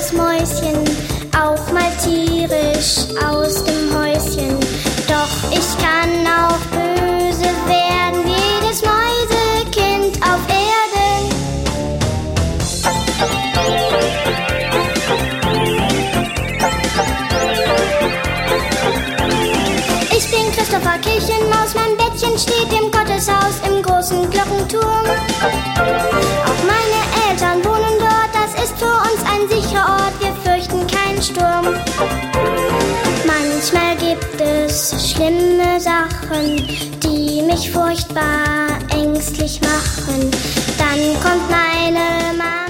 kleines Mäuschen, auch mal tierisch aus dem Häuschen. Doch ich kann auch böse werden, jedes Mäusekind auf Erden. Ich bin Christopher Kirchenmaus, mein Bettchen steht im Gotteshaus im großen Glockenturm. Auch meine Eltern wohnen dort, das ist für uns ein sicherer Ort, wir fürchten keinen Sturm. Manchmal gibt es schlimme Sachen, die mich furchtbar ängstlich machen. Dann kommt meine Mama.